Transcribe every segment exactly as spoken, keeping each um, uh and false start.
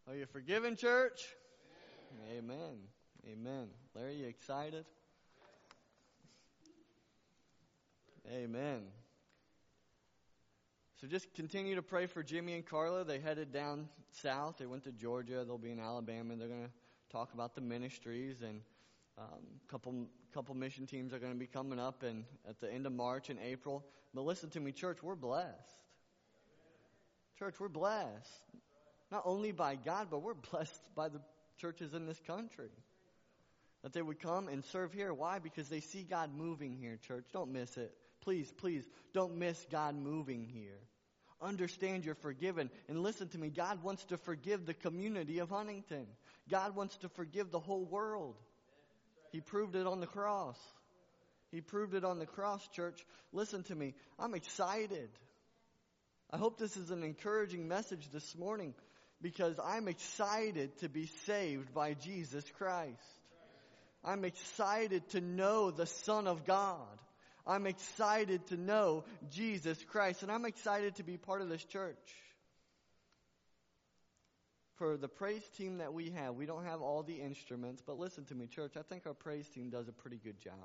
Are you forgiven, church? Amen. Amen. Larry, you excited? Amen. So just continue to pray for Jimmy and Carla. They headed down south. They went to Georgia. They'll be in Alabama. They're going to talk about the ministries, and a um, couple couple mission teams are going to be coming up and at the end of March and April. But listen to me, church, we're blessed. Church, we're blessed. Not only by God, but we're blessed by the churches in this country. That they would come and serve here. Why? Because they see God moving here, church. Don't miss it. Please, please, don't miss God moving here. Understand you're forgiven. And listen to me, God wants to forgive the community of Huntington. God wants to forgive the whole world. He proved it on the cross. He proved it on the cross, church. Listen to me, I'm excited. I hope this is an encouraging message this morning, because I'm excited to be saved by Jesus Christ. I'm excited to know the Son of God. I'm excited to know Jesus Christ. And I'm excited to be part of this church. For the praise team that we have, we don't have all the instruments, but listen to me, church, I think our praise team does a pretty good job.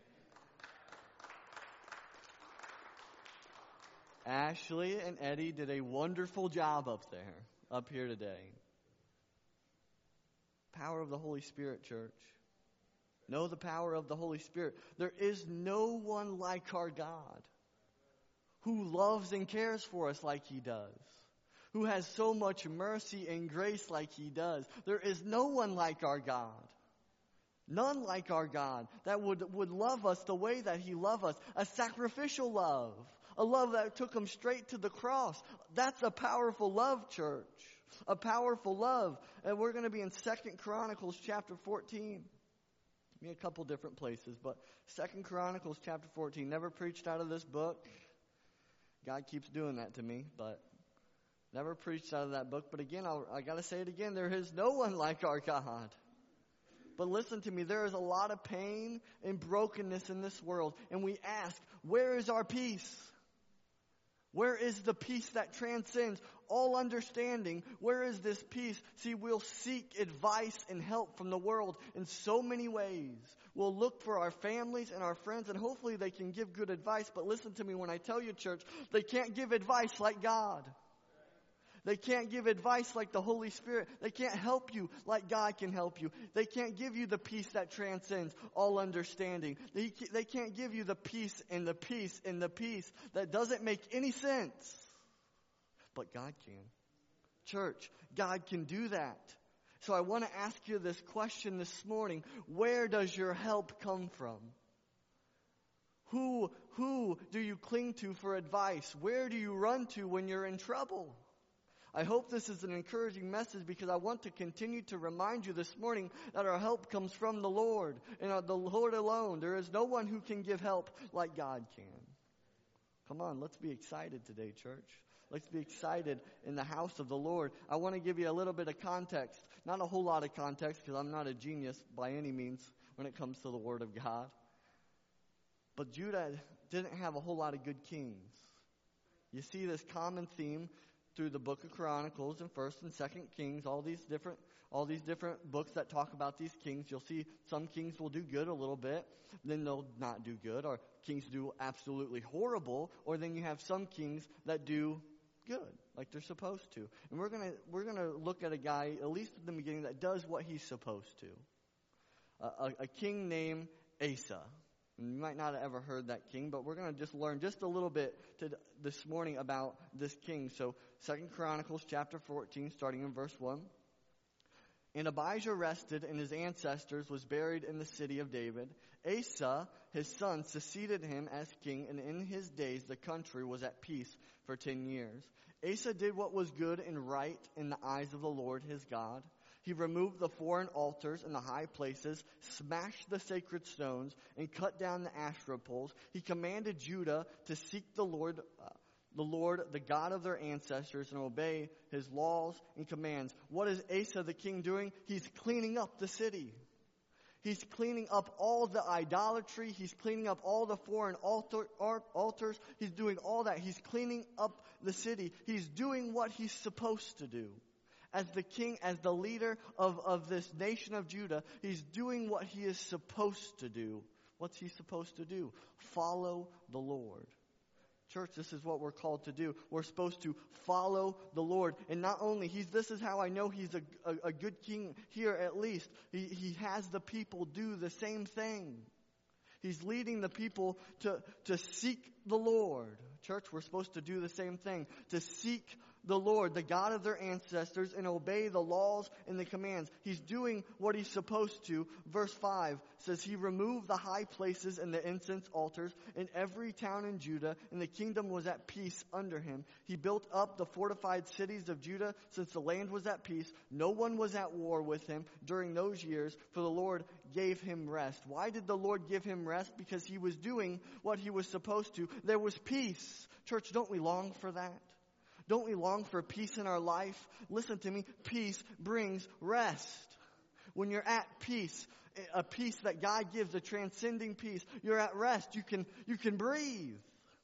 Ashley and Eddie did a wonderful job up there, up here today. Power of the Holy Spirit, church. Know the power of the Holy Spirit. There is no one like our God who loves and cares for us like He does, who has so much mercy and grace like He does. There is no one like our God. None like our God that would, would love us the way that He loved us. A sacrificial love. A love that took Him straight to the cross. That's a powerful love, church. A powerful love. And we're going to be in Second Chronicles chapter fourteen. Me a couple different places, but Second Chronicles chapter fourteen. Never preached out of this book. God keeps doing that to me, but never preached out of that book. But again, I'll, I got to say it again. There is no one like our God. But listen to me, there is a lot of pain and brokenness in this world. And we ask, where is our peace? Where is the peace that transcends all understanding? Where is this peace? See, we'll seek advice and help from the world in so many ways. We'll look for our families and our friends, and hopefully they can give good advice. But listen to me when I tell you, church, they can't give advice like God. They can't give advice like the Holy Spirit. They can't help you like God can help you. They can't give you the peace that transcends all understanding. They, they can't give you the peace and the peace and the peace that doesn't make any sense. But God can. Church, God can do that. So I want to ask you this question this morning. Where does your help come from? Who, who do you cling to for advice? Where do you run to when you're in trouble? I hope this is an encouraging message, because I want to continue to remind you this morning that our help comes from the Lord and the Lord alone. There is no one who can give help like God can. Come on, let's be excited today, church. Let's be excited in the house of the Lord. I want to give you a little bit of context. Not a whole lot of context, because I'm not a genius by any means when it comes to the Word of God. But Judah didn't have a whole lot of good kings. You see this common theme through the book of Chronicles and First and Second Kings, all these different all these different books that talk about these kings. You'll see some kings will do good a little bit, then they'll not do good, or kings do absolutely horrible, or then you have some kings that do good, like they're supposed to. And we're gonna we're gonna look at a guy, at least in the beginning, that does what he's supposed to. Uh, a, a king named Asa. You might not have ever heard that king, but we're going to just learn just a little bit to, this morning about this king. So Second Chronicles chapter fourteen, starting in verse one. And Abijah rested, and his ancestors was buried in the city of David. Asa, his son, succeeded him as king, and in his days the country was at peace for ten years. Asa did what was good and right in the eyes of the Lord his God. He removed the foreign altars and the high places, smashed the sacred stones, and cut down the Asherah poles. He commanded Judah to seek the Lord, uh, the Lord, the God of their ancestors, and obey His laws and commands. What is Asa the king doing? He's cleaning up the city. He's cleaning up all the idolatry. He's cleaning up all the foreign altar, altars. He's doing all that. He's cleaning up the city. He's doing what he's supposed to do. As the king, as the leader of, of this nation of Judah, he's doing what he is supposed to do. What's he supposed to do? Follow the Lord. Church, this is what we're called to do. We're supposed to follow the Lord. And not only, he's, this is how I know he's a, a, a good king here at least. He, he has the people do the same thing. He's leading the people to, to seek the Lord. Church, we're supposed to do the same thing. To seek the Lord, the God of their ancestors, and obey the laws and the commands. He's doing what he's supposed to. Verse five says, he removed the high places and the incense altars in every town in Judah, and the kingdom was at peace under him. He built up the fortified cities of Judah since the land was at peace. No one was at war with him during those years, for the Lord gave him rest. Why did the Lord give him rest? Because he was doing what he was supposed to. There was peace. Church, don't we long for that? Don't we long for peace in our life? Listen to me. Peace brings rest. When you're at peace, a peace that God gives, a transcending peace, you're at rest. You can, you can breathe.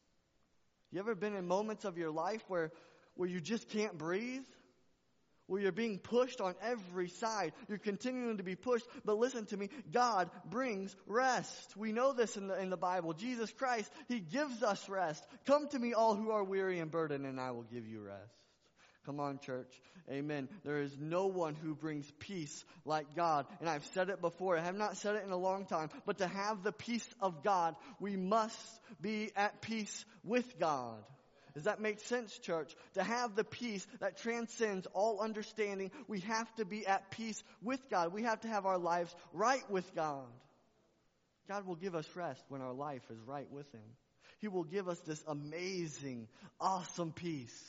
You ever been in moments of your life where, where you just can't breathe? Where you're being pushed on every side. You're continuing to be pushed. But listen to me. God brings rest. We know this in the, in the Bible. Jesus Christ, he gives us rest. Come to me all who are weary and burdened, and I will give you rest. Come on, church. Amen. There is no one who brings peace like God. And I've said it before. I have not said it in a long time. But to have the peace of God, we must be at peace with God. Does that make sense, church? To have the peace that transcends all understanding, we have to be at peace with God. We have to have our lives right with God. God will give us rest when our life is right with him. He will give us this amazing, awesome peace.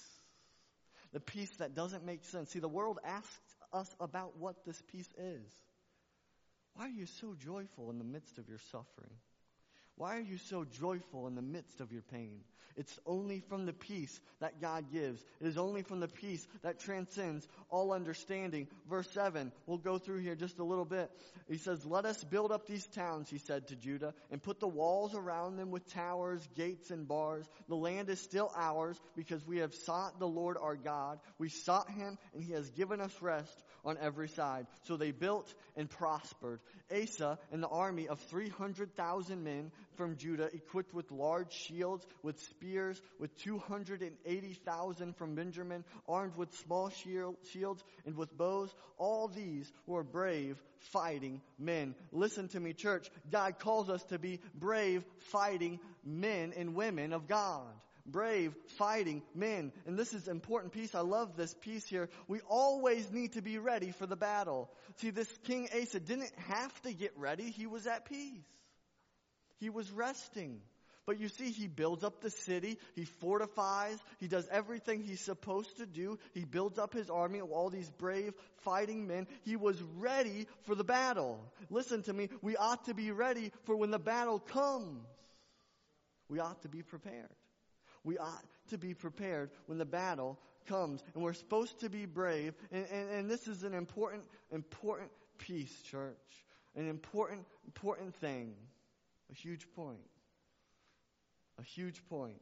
The peace that doesn't make sense. See, the world asks us about what this peace is. Why are you so joyful in the midst of your suffering? Why are you so joyful in the midst of your pain? It's only from the peace that God gives. It is only from the peace that transcends all understanding. Verse seven, we'll go through here just a little bit. He says, let us build up these towns, he said to Judah, and put the walls around them with towers, gates, and bars. The land is still ours because we have sought the Lord our God. We sought him, and he has given us rest on every side. So they built and prospered. Asa and the army of three hundred thousand men from Judah, equipped with large shields, with spears, with two hundred eighty thousand from Benjamin, armed with small shields and with bows. All these were brave, fighting men. Listen to me, church. God calls us to be brave, fighting men and women of God. Brave, fighting men. And this is an important piece. I love this piece here. We always need to be ready for the battle. See, this King Asa didn't have to get ready. He was at peace. He was resting. But you see, he builds up the city. He fortifies. He does everything he's supposed to do. He builds up his army of all these brave, fighting men. He was ready for the battle. Listen to me. We ought to be ready for when the battle comes. We ought to be prepared. We ought to be prepared when the battle comes. And we're supposed to be brave. And, and, and this is an important, important piece, church. An important, important thing. A huge point. A huge point.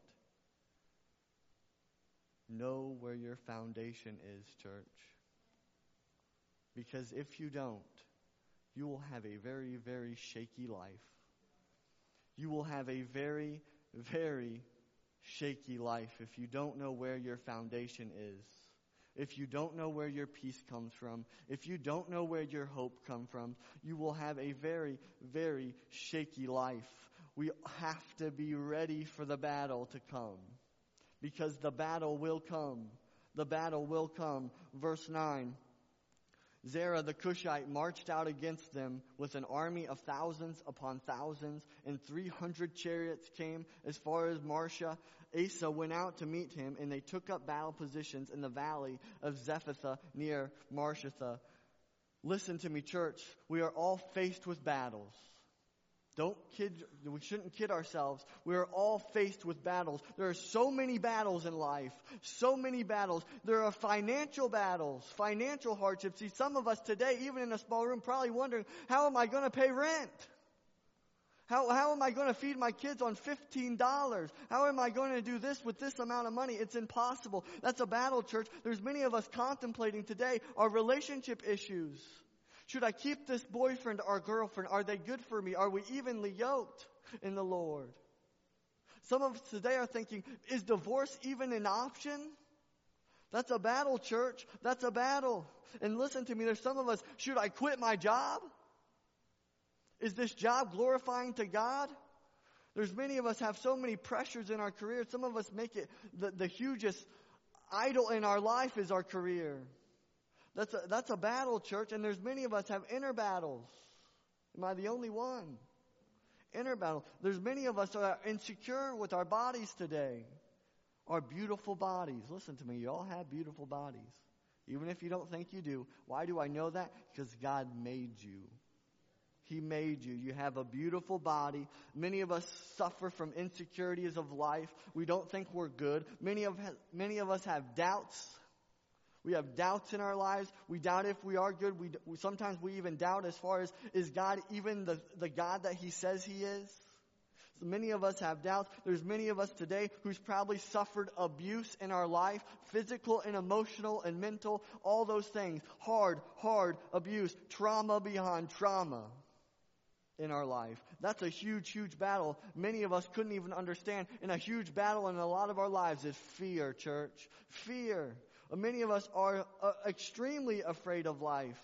Know where your foundation is, church. Because if you don't, you will have a very, very shaky life. You will have a very, very shaky life if you don't know where your foundation is. If you don't know where your peace comes from, if you don't know where your hope comes from, you will have a very, very shaky life. We have to be ready for the battle to come. Because the battle will come. The battle will come. Verse nine. Zerah the Cushite marched out against them with an army of thousands upon thousands, and three hundred chariots came as far as Marshah. Asa went out to meet him, and they took up battle positions in the valley of Zephathah near Marshatha. Listen to me, church. We are all faced with battles. Don't kid, we shouldn't kid ourselves. We are all faced with battles. There are so many battles in life. So many battles. There are financial battles, financial hardships. See, some of us today, even in a small room, probably wondering, how am I going to pay rent? How, how am I going to feed my kids on fifteen dollars? How am I going to do this with this amount of money? It's impossible. That's a battle, church. There's many of us contemplating today our relationship issues. Should I keep this boyfriend or girlfriend? Are they good for me? Are we evenly yoked in the Lord? Some of us today are thinking, is divorce even an option? That's a battle, church. That's a battle. And listen to me, there's some of us, should I quit my job? Is this job glorifying to God? There's many of us have so many pressures in our career. Some of us make it the, the hugest idol in our life is our career. That's a, that's a battle, church. And there's many of us have inner battles. Am I the only one? Inner battle. There's many of us that are insecure with our bodies today. Our beautiful bodies. Listen to me. You all have beautiful bodies. Even if you don't think you do. Why do I know that? Because God made you. He made you. You have a beautiful body. Many of us suffer from insecurities of life. We don't think we're good. Many of many of us have doubts. We have doubts in our lives. We doubt if we are good. We, we sometimes we even doubt as far as, is God even the, the God that He says He is? So many of us have doubts. There's many of us today who's probably suffered abuse in our life, physical and emotional and mental, all those things. Hard, hard abuse, trauma beyond trauma in our life. That's a huge, huge battle. Many of us couldn't even understand. And a huge battle in a lot of our lives is fear, church. Fear. Many of us are uh, extremely afraid of life.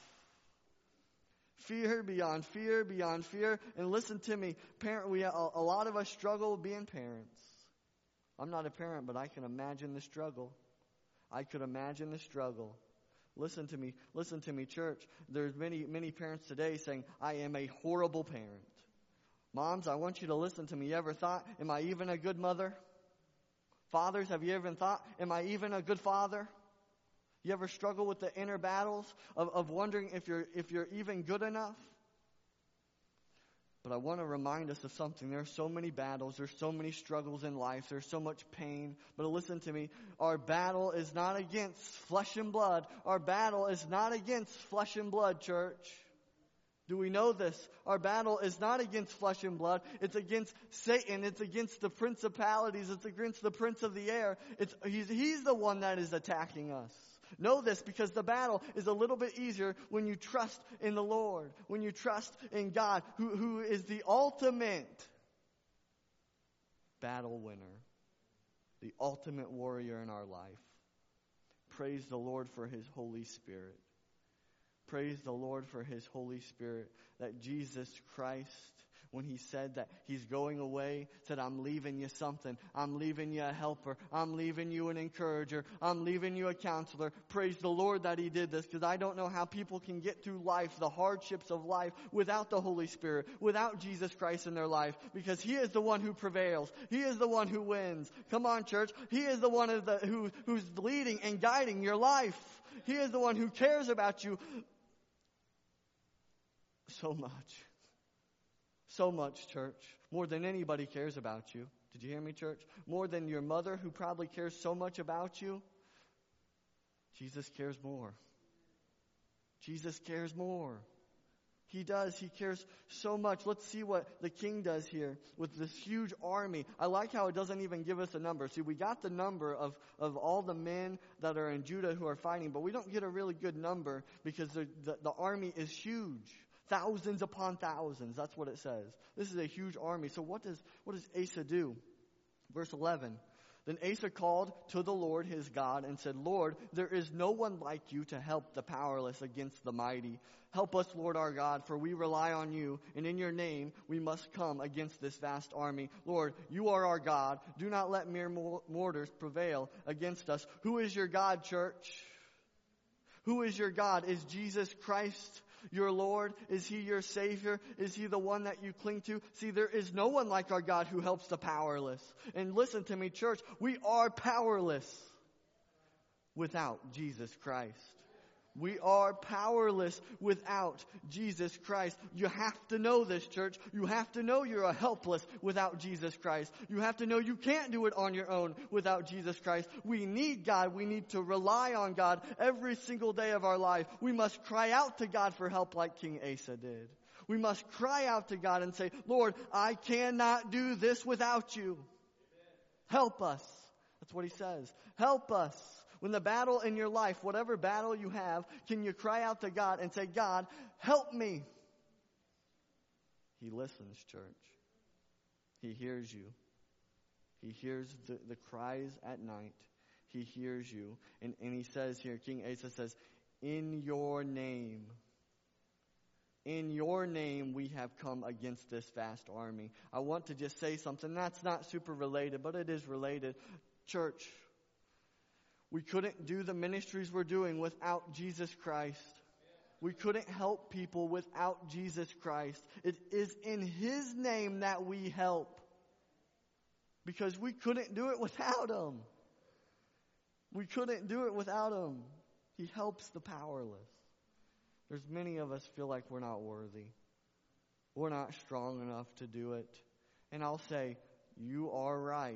Fear beyond fear, beyond fear. And listen to me, parent. We a, a lot of us struggle being parents. I'm not a parent, but I can imagine the struggle. I could imagine the struggle. Listen to me, listen to me, church. There's many, many parents today saying, I am a horrible parent. Moms, I want you to listen to me. You ever thought, am I even a good mother? Fathers, have you ever thought, am I even a good father? You ever struggle with the inner battles of, of wondering if you're if you're even good enough? But I want to remind us of something. There are so many battles. There's so many struggles in life. There's so much pain. But listen to me. Our battle is not against flesh and blood. Our battle is not against flesh and blood, church. Do we know this? Our battle is not against flesh and blood. It's against Satan. It's against the principalities. It's against the prince of the air. It's, he's, he's the one that is attacking us. Know this, because the battle is a little bit easier when you trust in the Lord, when you trust in God, who, who is the ultimate battle winner, the ultimate warrior in our life. Praise the Lord for His Holy Spirit. Praise the Lord for His Holy Spirit, that Jesus Christ, when He said that He's going away, said, I'm leaving you something. I'm leaving you a helper. I'm leaving you an encourager. I'm leaving you a counselor. Praise the Lord that He did this, because I don't know how people can get through life, the hardships of life, without the Holy Spirit, without Jesus Christ in their life, because He is the one who prevails. He is the one who wins. Come on, church. He is the one of the, who, who's leading and guiding your life. He is the one who cares about you so much. So much, church. More than anybody cares about you. Did you hear me, church? More than your mother, who probably cares so much about you. Jesus cares more. Jesus cares more. He does. He cares so much. Let's see what the king does here with this huge army. I like how it doesn't even give us a number. See, we got the number of, of all the men that are in Judah who are fighting, but we don't get a really good number because the, the, the army is huge. Thousands upon thousands. That's what it says. This is a huge army. So what does what does Asa do? Verse eleven. Then Asa called to the Lord his God and said, Lord, there is no one like you to help the powerless against the mighty. Help us, Lord our God, for we rely on you, and in your name we must come against this vast army. Lord, you are our God. Do not let mere mortars prevail against us. Who is your God, church? Who is your God? Is Jesus Christ your Lord? Is He your Savior? Is He the one that you cling to? See, there is no one like our God who helps the powerless. And listen to me, church, we are powerless without Jesus Christ. We are powerless without Jesus Christ. You have to know this, church. You have to know you're a helpless without Jesus Christ. You have to know you can't do it on your own without Jesus Christ. We need God. We need to rely on God every single day of our life. We must cry out to God for help like King Asa did. We must cry out to God and say, Lord, I cannot do this without you. Help us. That's what he says. Help us. When the battle in your life, whatever battle you have, can you cry out to God and say, God, help me? He listens, church. He hears you. He hears the, the cries at night. He hears you. And, and he says here, King Asa says, in your name, in your name we have come against this vast army. I want to just say something that's not super related, but it is related. Church, we couldn't do the ministries we're doing without Jesus Christ. We couldn't help people without Jesus Christ. It is in His name that we help. Because we couldn't do it without Him. We couldn't do it without Him. He helps the powerless. There's many of us feel like we're not worthy. We're not strong enough to do it. And I'll say, you are right.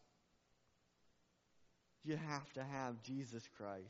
You have to have Jesus Christ.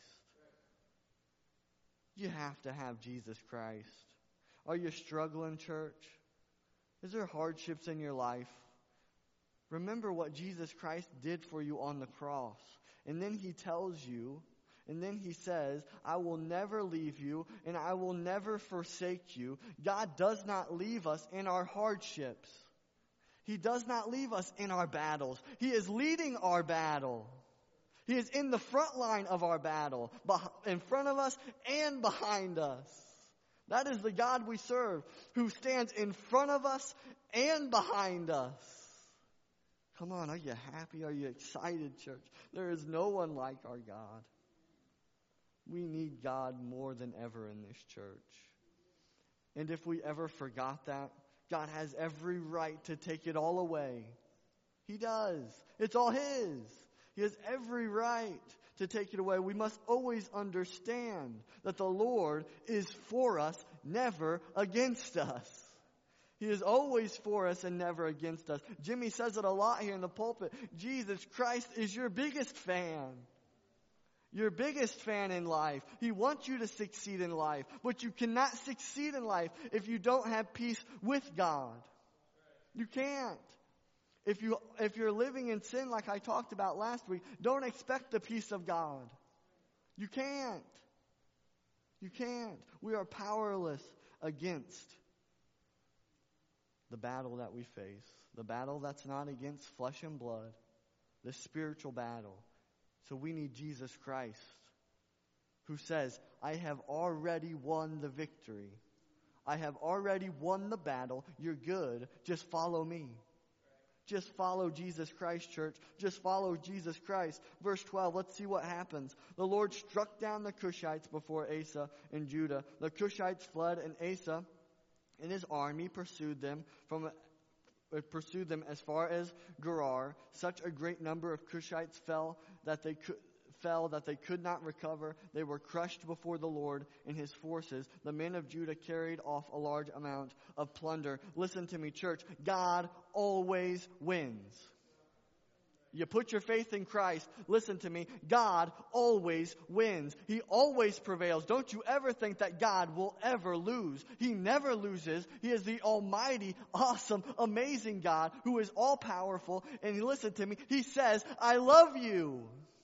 You have to have Jesus Christ. Are you struggling, church? Is there hardships in your life? Remember what Jesus Christ did for you on the cross. And then He tells you, and then He says, I will never leave you and I will never forsake you. God does not leave us in our hardships. He does not leave us in our battles. He is leading our battle. He is in the front line of our battle, in front of us and behind us. That is the God we serve, who stands in front of us and behind us. Come on, are you happy? Are you excited, church? There is no one like our God. We need God more than ever in this church. And if we ever forgot that, God has every right to take it all away. He does. It's all His. He has every right to take it away. We must always understand that the Lord is for us, never against us. He is always for us and never against us. Jimmy says it a lot here in the pulpit. Jesus Christ is your biggest fan. Your biggest fan in life. He wants you to succeed in life. But you cannot succeed in life if you don't have peace with God. You can't. If you, if you're living in sin like I talked about last week, don't expect the peace of God. You can't. You can't. We are powerless against the battle that we face. The battle that's not against flesh and blood. The spiritual battle. So we need Jesus Christ, who says, I have already won the victory. I have already won the battle. You're good. Just follow me. Just follow Jesus Christ, church. Just follow Jesus Christ. Verse twelve, let's see what happens. The Lord struck down the Cushites before Asa and Judah. The Cushites fled, and Asa and his army pursued them from pursued them as far as Gerar. Such a great number of Cushites fell that they could fell that they could not recover. They were crushed before the Lord and His forces. The men of Judah carried off a large amount of plunder. Listen to me, church. God always wins. You put your faith in Christ. Listen to me. God always wins. He always prevails. Don't you ever think that God will ever lose. He never loses. He is the almighty, awesome, amazing God who is all powerful. And listen to me. He says, I love you.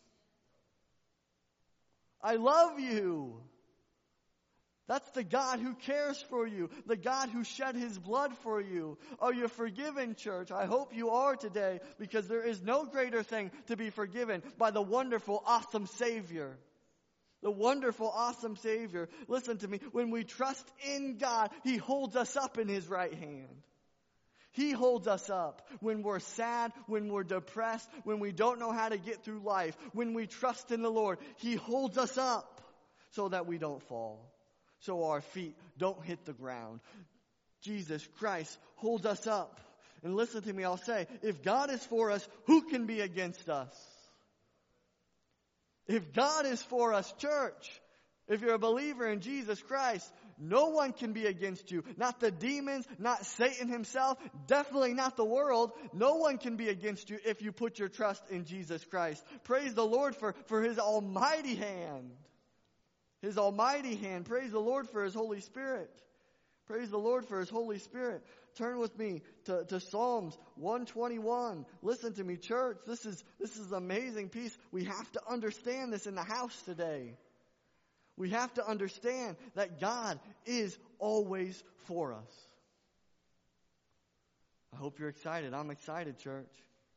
I love you. That's the God who cares for you. The God who shed His blood for you. Are you forgiven, church? I hope you are today, because there is no greater thing to be forgiven by the wonderful, awesome Savior. The wonderful, awesome Savior. Listen to me. When we trust in God, He holds us up in His right hand. He holds us up when we're sad, when we're depressed, when we don't know how to get through life. When we trust in the Lord, He holds us up so that we don't fall, so our feet don't hit the ground. Jesus Christ holds us up. And listen to me, I'll say, if God is for us, who can be against us? If God is for us, church, if you're a believer in Jesus Christ, no one can be against you. Not the demons, not Satan himself, definitely not the world. No one can be against you if you put your trust in Jesus Christ. Praise the Lord for, for His almighty hand. His almighty hand. Praise the Lord for His Holy Spirit. Praise the Lord for His Holy Spirit. Turn with me to, to Psalms one twenty-one. Listen to me, church. This is, this is an amazing piece. We have to understand this in the house today. We have to understand that God is always for us. I hope you're excited. I'm excited, church.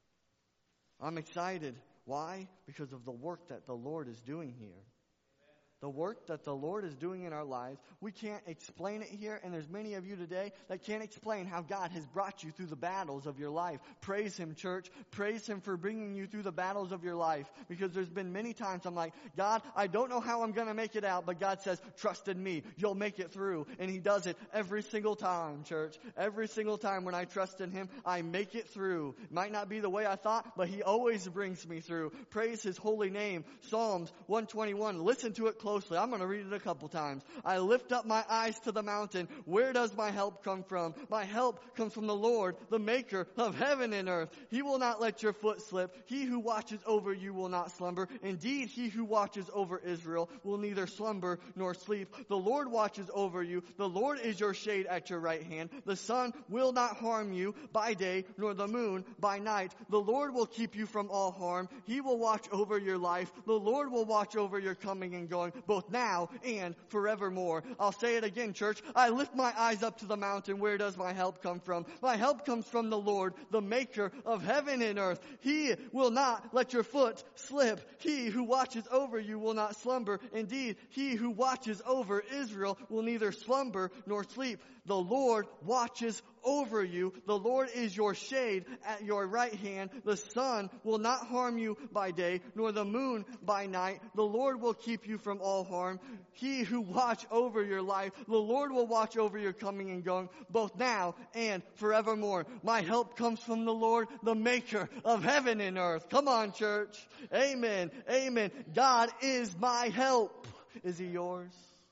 I'm excited. Why? Because of the work that the Lord is doing here. The work that the Lord is doing in our lives, we can't explain it here, and there's many of you today that can't explain how God has brought you through the battles of your life. Praise Him, church. Praise Him for bringing you through the battles of your life, because there's been many times I'm like, God, I don't know how I'm going to make it out, but God says, trust in me. You'll make it through, and He does it every single time, church. Every single time when I trust in Him, I make it through. It might not be the way I thought, but He always brings me through. Praise His holy name. Psalms one twenty-one. Listen to it closely. I'm going to read it a couple times. I lift up my eyes to the mountain. Where does my help come from? My help comes from the Lord, the maker of heaven and earth. He will not let your foot slip. He who watches over you will not slumber. Indeed, He who watches over Israel will neither slumber nor sleep. The Lord watches over you. The Lord is your shade at your right hand. The sun will not harm you by day, nor the moon by night. The Lord will keep you from all harm. He will watch over your life. The Lord will watch over your coming and going, both now and forevermore. I'll say it again, church. I lift my eyes up to the mountain. Where does my help come from? My help comes from the Lord, the maker of heaven and earth. He will not let your foot slip. He who watches over you will not slumber. Indeed, He who watches over Israel will neither slumber nor sleep. The Lord watches over you. The Lord is your shade at your right hand. The sun will not harm you by day, nor the moon by night. The Lord will keep you from all harm. He who watch over your life, the Lord will watch over your coming and going, both now and forevermore. My help comes from the Lord, the maker of heaven and earth. Come on, church. Amen. Amen. God is my help. Is He yours?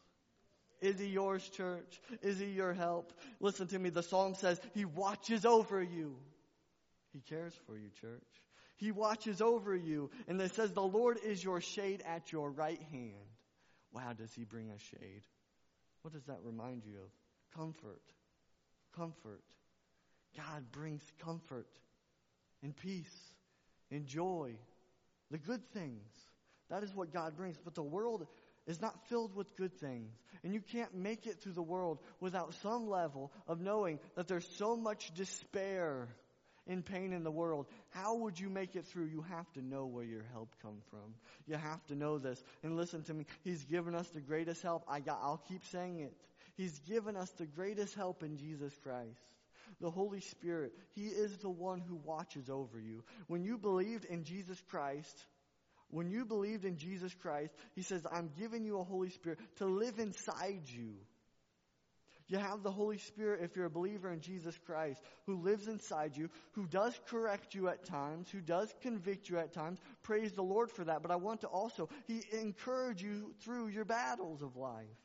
Is He yours, church? Is He your help? Listen to me. The psalm says He watches over you. He cares for you, church. He watches over you. And it says the Lord is your shade at your right hand. Wow, does He bring us shade? What does that remind you of? Comfort. Comfort. God brings comfort and peace and joy. The good things. That is what God brings. But the world is not filled with good things. And you can't make it through the world without some level of knowing that there's so much despair and pain in the world. How would you make it through? You have to know where your help comes from. You have to know this. And listen to me. He's given us the greatest help. I got, I'll keep saying it. He's given us the greatest help in Jesus Christ. The Holy Spirit. He is the one who watches over you. When you believed in Jesus Christ, When you believed in Jesus Christ, He says, I'm giving you a Holy Spirit to live inside you. You have the Holy Spirit, if you're a believer in Jesus Christ, who lives inside you, who does correct you at times, who does convict you at times. Praise the Lord for that. But I want to also, He encourage you through your battles of life.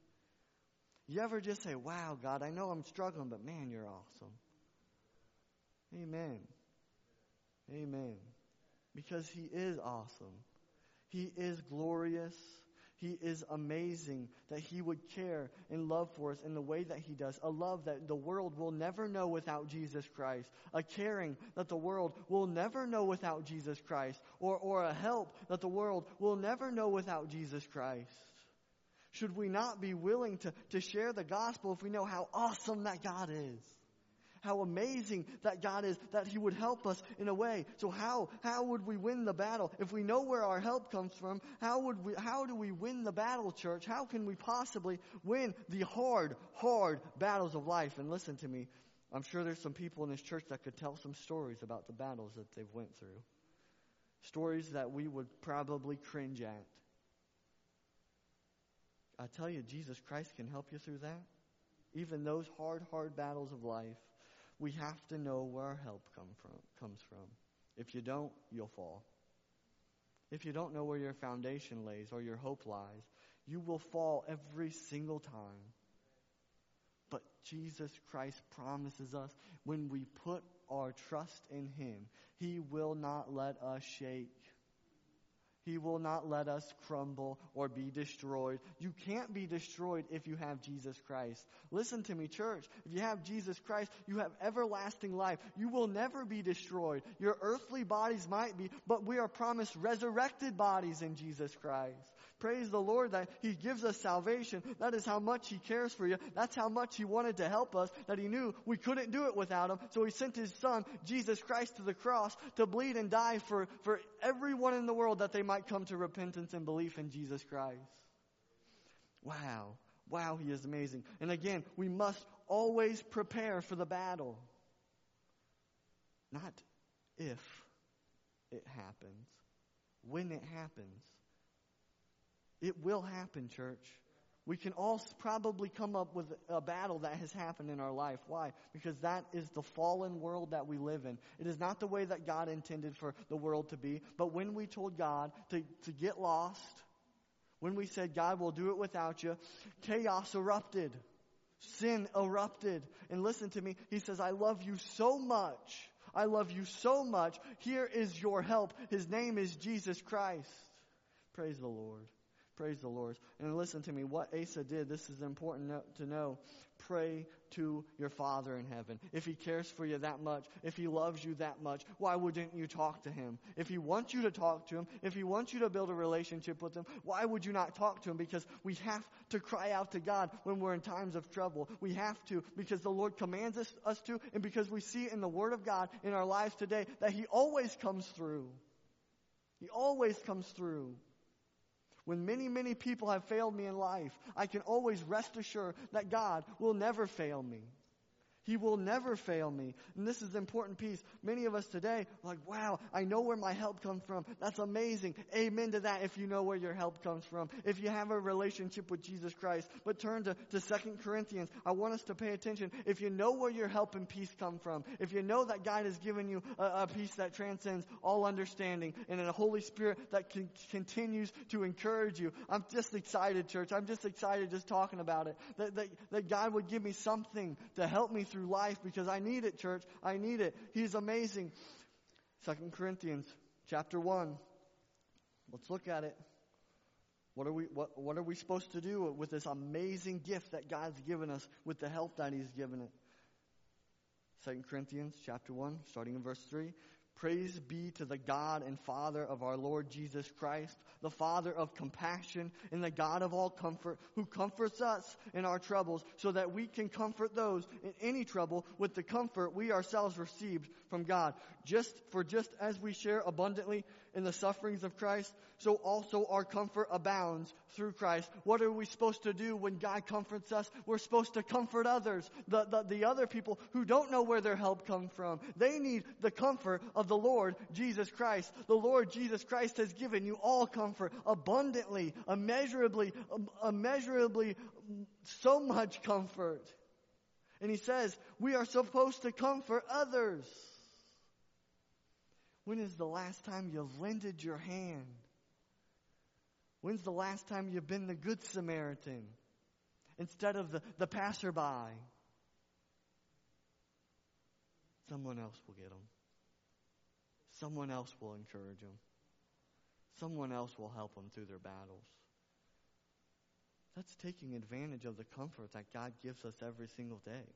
You ever just say, wow, God, I know I'm struggling, but man, you're awesome. Amen. Amen. Because He is awesome. He is glorious. He is amazing that He would care and love for us in the way that He does. A love that the world will never know without Jesus Christ. A caring that the world will never know without Jesus Christ. Or, or a help that the world will never know without Jesus Christ. Should we not be willing to, to share the gospel if we know how awesome that God is? How amazing that God is, that He would help us in a way. So how how would we win the battle? If we know where our help comes from, how would we how do we win the battle, church? How can we possibly win the hard, hard battles of life? And listen to me, I'm sure there's some people in this church that could tell some stories about the battles that they've went through. Stories that we would probably cringe at. I tell you, Jesus Christ can help you through that. Even those hard, hard battles of life. We have to know where our help come from, comes from. If you don't, you'll fall. If you don't know where your foundation lays or your hope lies, you will fall every single time. But Jesus Christ promises us when we put our trust in Him, He will not let us shake. He will not let us crumble or be destroyed. You can't be destroyed if you have Jesus Christ. Listen to me, church. If you have Jesus Christ, you have everlasting life. You will never be destroyed. Your earthly bodies might be, but we are promised resurrected bodies in Jesus Christ. Praise the Lord that He gives us salvation. That is how much He cares for you. That's how much He wanted to help us, that He knew we couldn't do it without Him. So He sent His Son, Jesus Christ, to the cross to bleed and die for, for everyone in the world, that they might come to repentance and belief in Jesus Christ. Wow. Wow, He is amazing. And again, we must always prepare for the battle. Not if it happens. When it happens. It will happen, church. We can all probably come up with a battle that has happened in our life. Why? Because that is the fallen world that we live in. It is not the way that God intended for the world to be. But when we told God to, to get lost, when we said, God will do it without you, chaos erupted. Sin erupted. And listen to me. He says, I love you so much. I love you so much. Here is your help. His name is Jesus Christ. Praise the Lord. Praise the Lord. And listen to me, what Asa did, this is important to know. Pray to your Father in heaven. If He cares for you that much, if He loves you that much, why wouldn't you talk to Him? If He wants you to talk to Him, if He wants you to build a relationship with Him, why would you not talk to Him? Because we have to cry out to God when we're in times of trouble. We have to, because the Lord commands us, us to, and because we see in the Word of God in our lives today that He always comes through. He always comes through. When many, many people have failed me in life, I can always rest assured that God will never fail me. He will never fail me. And this is the important piece. Many of us today are like, wow, I know where my help comes from. That's amazing. Amen to that if you know where your help comes from. If you have a relationship with Jesus Christ. But turn to, to Second Corinthians. I want us to pay attention. If you know where your help and peace come from. If you know that God has given you a, a peace that transcends all understanding. And a Holy Spirit that can, continues to encourage you. I'm just excited, church. I'm just excited just talking about it. That, that, that God would give me something to help me through life, because I need it, church. I need it. He's amazing. Second Corinthians chapter one. Let's look at it. What are we what, what are we supposed to do with this amazing gift that God's given us, with the help that He's given it? Second Corinthians chapter one, starting in verse three. Praise be to the God and Father of our Lord Jesus Christ, the Father of compassion and the God of all comfort, who comforts us in our troubles, so that we can comfort those in any trouble with the comfort we ourselves received from God. Just for just as we share abundantly in the sufferings of Christ, so also our comfort abounds through Christ. What are we supposed to do when God comforts us? We're supposed to comfort others, the, the, the other people who don't know where their help comes from. They need the comfort of the Lord Jesus Christ. The Lord Jesus Christ has given you all comfort abundantly, immeasurably, immeasurably, so much comfort. And He says we are supposed to comfort others. When is the last time you've lended your hand? When's the last time you've been the Good Samaritan instead of the, the passerby? Someone else will get them. Someone else will encourage them. Someone else will help them through their battles. That's taking advantage of the comfort that God gives us every single day.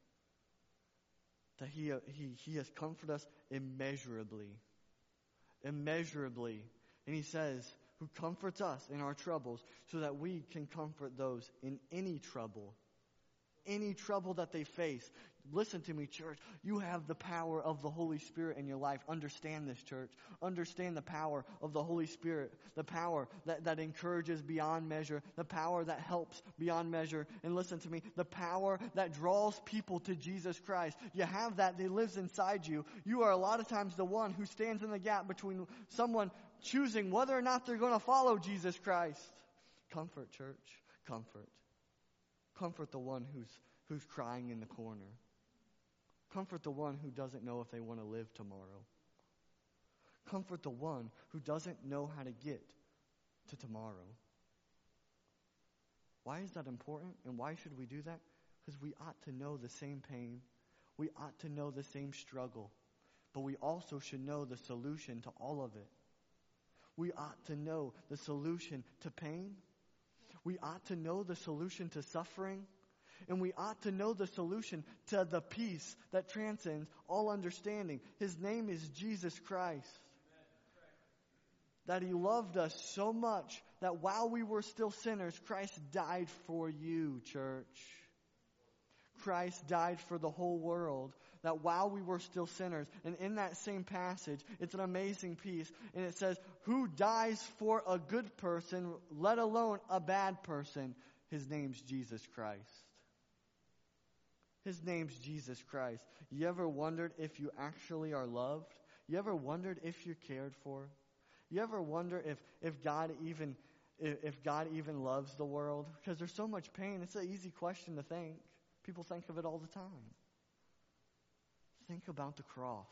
That He, he, he has comforted us immeasurably. Immeasurably. And He says, who comforts us in our troubles, so that we can comfort those in any trouble. Any trouble that they face. Listen to me, church. You have the power of the Holy Spirit in your life. Understand this, church. Understand the power of the Holy Spirit. The power that, that encourages beyond measure. The power that helps beyond measure. And listen to me, the power that draws people to Jesus Christ. You have that. That lives inside you. You are a lot of times the one who stands in the gap between someone choosing whether or not they're going to follow Jesus Christ. Comfort, church. Comfort. Comfort the one who's who's crying in the corner. Comfort the one who doesn't know if they want to live tomorrow. Comfort the one who doesn't know how to get to tomorrow. Why is that important, and why should we do that? Because we ought to know the same pain. We ought to know the same struggle. But we also should know the solution to all of it. We ought to know the solution to pain. We ought to know the solution to suffering. And we ought to know the solution to the peace that transcends all understanding. His name is Jesus Christ. That He loved us so much that while we were still sinners, Christ died for you, church. Christ died for the whole world. That while we were still sinners, and in that same passage, it's an amazing piece, and it says, who dies for a good person, let alone a bad person? His name's Jesus Christ. His name's Jesus Christ. You ever wondered if you actually are loved? You ever wondered if you're cared for? You ever wonder if, if God even if God even loves the world? Because there's so much pain. It's an easy question to think. People think of it all the time. Think about the cross.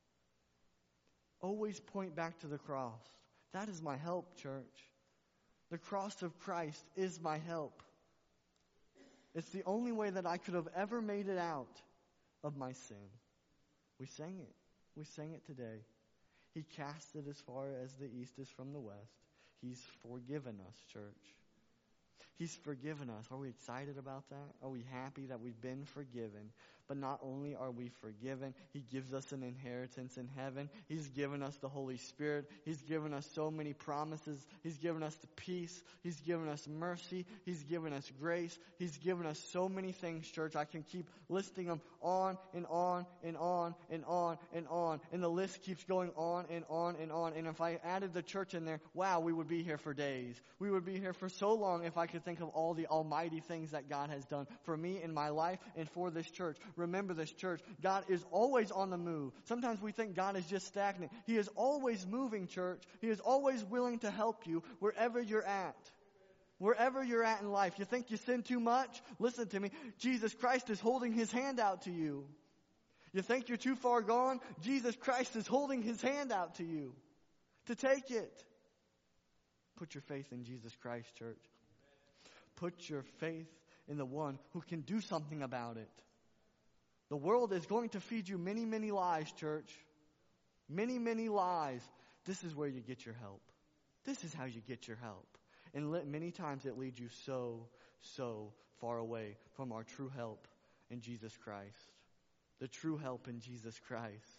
Always point back to the cross. That is my help, church. The cross of Christ is my help. It's the only way that I could have ever made it out of my sin. We sang it. We sang it today. He cast it as far as the east is from the west. He's forgiven us, church. He's forgiven us. Are we excited about that? Are we happy that we've been forgiven? But not only are we forgiven, He gives us an inheritance in heaven. He's given us the Holy Spirit. He's given us so many promises. He's given us the peace. He's given us mercy. He's given us grace. He's given us so many things, church. I can keep listing them on and on and on and on and on. And the list keeps going on and on and on. And if I added the church in there, wow, we would be here for days. We would be here for so long if I could think of all the almighty things that God has done for me in my life and for this church. Remember this, church. God is always on the move. Sometimes we think God is just stagnant. He is always moving, church. He is always willing to help you wherever you're at. Wherever you're at in life. You think you sin too much? Listen to me. Jesus Christ is holding His hand out to you. You think you're too far gone? Jesus Christ is holding His hand out to you to take it. Put your faith in Jesus Christ, church. Put your faith in the one who can do something about it. The world is going to feed you many, many lies, church. Many, many lies. This is where you get your help. This is how you get your help. And many times it leads you so, so far away from our true help in Jesus Christ. The true help in Jesus Christ.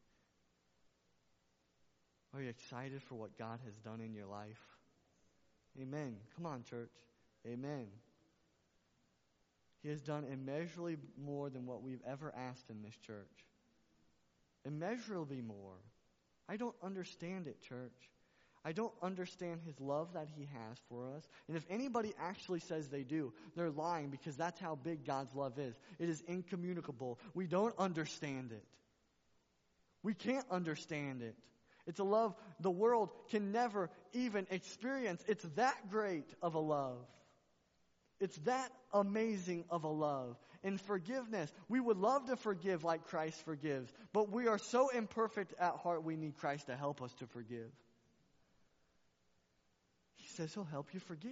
Are you excited for what God has done in your life? Amen. Come on, church. Amen. He has done immeasurably more than what we've ever asked in this church. Immeasurably more. I don't understand it, church. I don't understand His love that He has for us. And if anybody actually says they do, they're lying, because that's how big God's love is. It is incommunicable. We don't understand it. We can't understand it. It's a love the world can never even experience. It's that great of a love. It's that amazing of a love. In forgiveness, we would love to forgive like Christ forgives, but we are so imperfect at heart, we need Christ to help us to forgive. He says He'll help you forgive.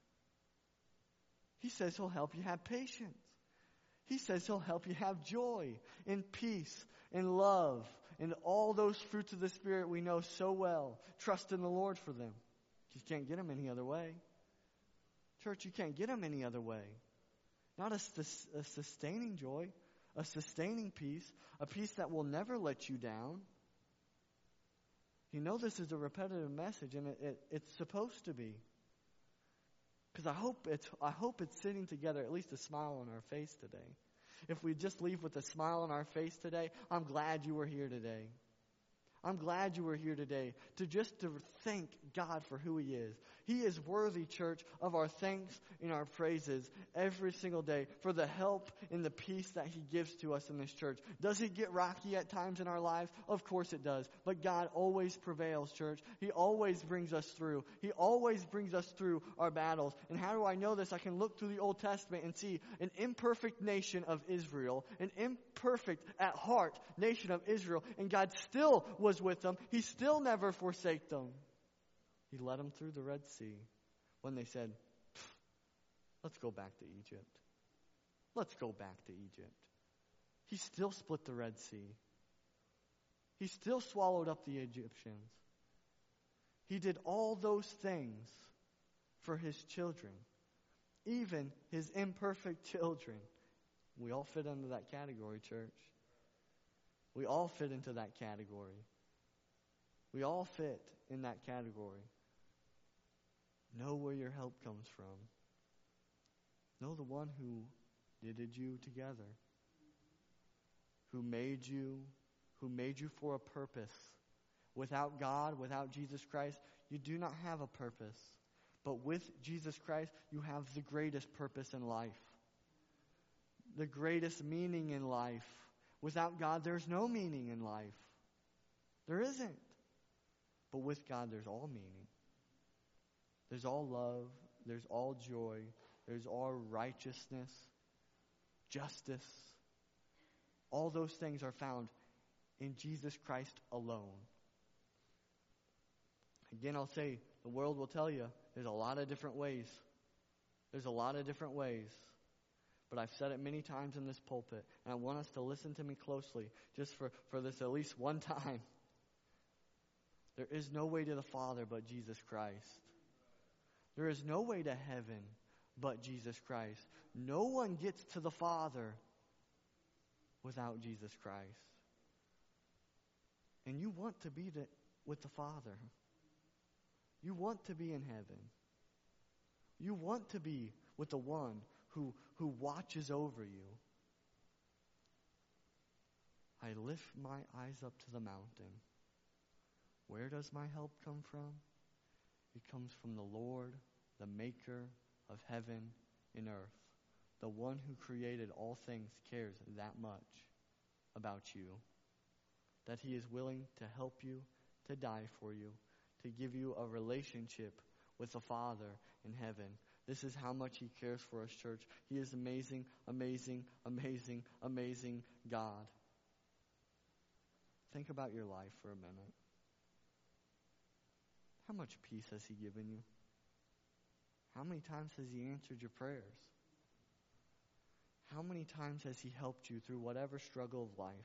He says He'll help you have patience. He says He'll help you have joy and peace and love and all those fruits of the Spirit we know so well. Trust in the Lord for them. You can't get them any other way. Church, you can't get them any other way. Not a, sus- a sustaining joy, a sustaining peace, a peace that will never let you down. You know this is a repetitive message, and it, it, it's supposed to be. Because I hope it's I hope it's sitting together, at least a smile on our face today. If we just leave with a smile on our face today, I'm glad you were here today. I'm glad you were here today to just to thank God for who He is. He is worthy, church, of our thanks and our praises every single day for the help and the peace that He gives to us in this church. Does it get rocky at times in our lives? Of course it does. But God always prevails, church. He always brings us through. He always brings us through our battles. And how do I know this? I can look through the Old Testament and see an imperfect nation of Israel, an imperfect at heart nation of Israel, and God still was with them. He still never forsake them. He led them through the Red Sea when they said, let's go back to Egypt. Let's go back to Egypt. He still split the Red Sea. He still swallowed up the Egyptians. He did all those things for his children, even his imperfect children. We all fit into that category, church. We all fit into that category. We all fit in that category. Know where your help comes from. Know the one who knitted you together, who made you, who made you for a purpose. Without God, without Jesus Christ, you do not have a purpose. But with Jesus Christ, you have the greatest purpose in life. The greatest meaning in life. Without God, there's no meaning in life. There isn't. But with God, there's all meaning. There's all love. There's all joy. There's all righteousness, justice. All those things are found in Jesus Christ alone. Again, I'll say, the world will tell you there's a lot of different ways. There's a lot of different ways. But I've said it many times in this pulpit, and I want us to listen to me closely, just for, for this at least one time. There is no way to the Father but Jesus Christ. There is no way to heaven but Jesus Christ. No one gets to the Father without Jesus Christ. And you want to be the, with the Father. You want to be in heaven. You want to be with the one who, who watches over you. I lift my eyes up to the mountain. Where does my help come from? It comes from the Lord, the maker of heaven and earth. The one who created all things cares that much about you, that he is willing to help you, to die for you, to give you a relationship with the Father in heaven. This is how much he cares for us, church. He is amazing, amazing, amazing, amazing God. Think about your life for a minute. How much peace has he given you? How many times has he answered your prayers? How many times has he helped you through whatever struggle of life?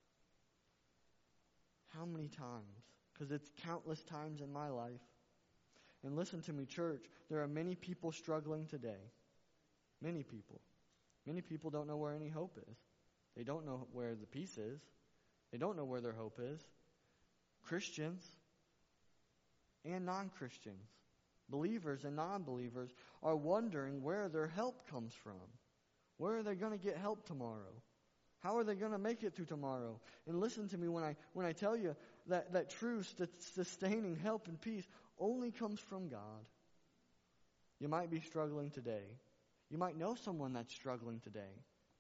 How many times? Because it's countless times in my life. And listen to me, church. There are many people struggling today. Many people. Many people don't know where any hope is. They don't know where the peace is. They don't know where their hope is. Christians and non-Christians, believers and non-believers, are wondering where their help comes from. Where are they going to get help tomorrow? How are they going to make it through tomorrow? And listen to me when I when I tell you that, that true sustaining help and peace only comes from God. You might be struggling today. You might know someone that's struggling today.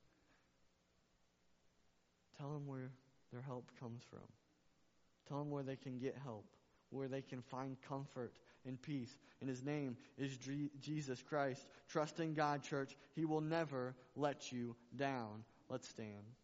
Tell them where their help comes from. Tell them where they can get help, where they can find comfort and peace. And his name is G- Jesus Christ. Trust in God, church. He will never let you down. Let's stand.